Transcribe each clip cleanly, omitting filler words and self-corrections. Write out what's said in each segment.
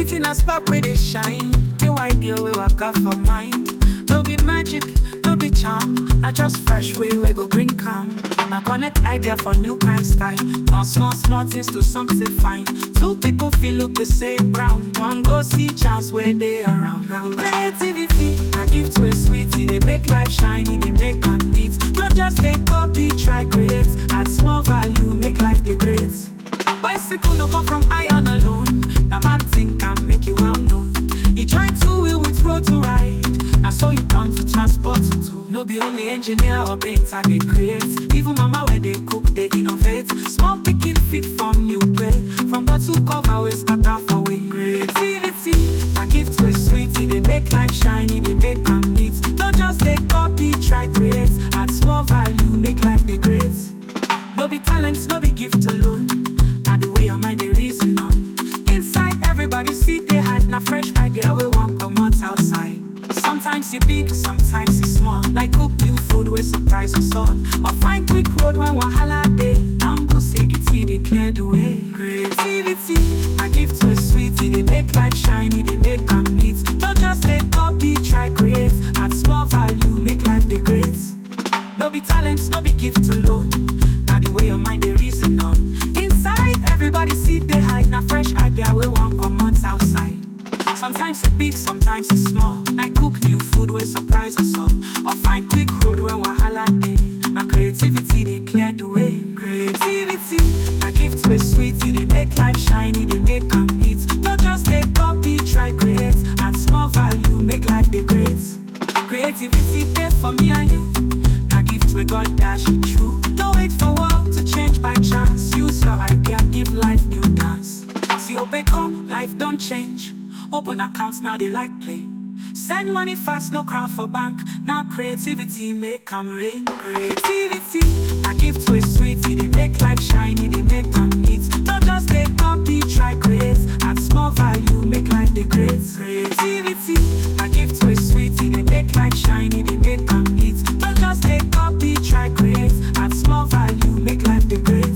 Creativity na spark where they shine. New idea we work out for mind. No be magic, no be charm. I just fresh way we go bring calm. Na connect idea for new kind style. Now small things to something fine. Two people feel look the same brown. One go see chance where they around. Creativity, I give to a sweetie. They make life shiny, they make am neat. Not just take copy, try create. Add small value, make life the great. Bicycle no come from iron alone. The man think can make you well known. He join two wheel with road to ride. Now so you come to transport too. No be only engineer or painter they create. Even mama where they cook they innovate. Small picking fit from new play. From bottle cover we start out for we. Creativity, I give to a sweetie. They make life shiny, they make am neat. Don't just take copy, try create. Add small value, make life the great. No be talents, no be gift alone. Now the way your mind they reason on. Inside everybody see they hide. Now fresh idea we want come out outside. Sometimes it's big, sometimes it's small. Like cook new food with surprise us all. Or find quick road when wahala day. I'm go say it, they clear the way. Creativity, I give to a sweetie. They make life shiny, they make am neat. Don't just take copy, try create. Add small value, make life the great. No be talents, no be gift alone. Now the way your mind they reason on. Inside everybody see they hide. Now fresh idea we want come out outside. Sometimes it's big, sometimes it's small. Like cook new food with surprise us all. Or find quick road where wahala day. Now creativity they clear the way. Creativity, I give to a sweetie. They make life shiny, they make am neat. Not just take copy, try create. Add small value, make life the great. Creativity there for me and you. I give to a God dash it true. Don't wait for world to change by chance. Use your idea, give life new dance. See obey come, life don't change. Open accounts now they like play. Send money fast, no crowd for bank. Now creativity make am rain. Creativity, I give to a sweetie. They make life shiny, they make am neat. Not just take copy, try create. Add small value, make life the great. Creativity, I give to a sweetie. They make life shiny, they make am neat. Not just take copy, try create. Add small value, make life the great.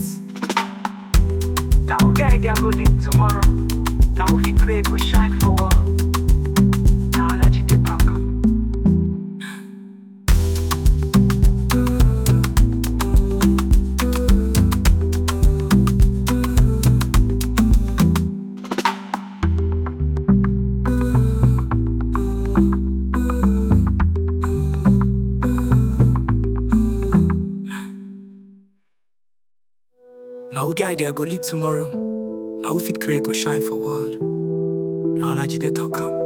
Now get idea go in tomorrow. Now we create, we shine for all. Now let it back up. Now we get idea go lead tomorrow. Now we fit create, we shine for world. Now let you talk up.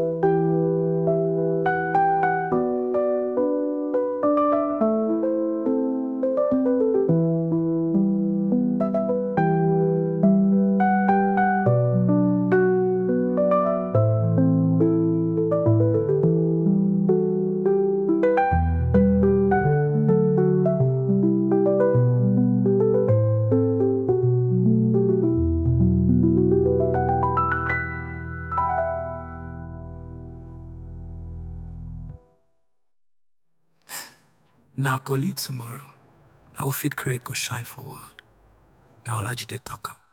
Now go lead tomorrow. Now we fit create, go shine for world. Now let you talk up.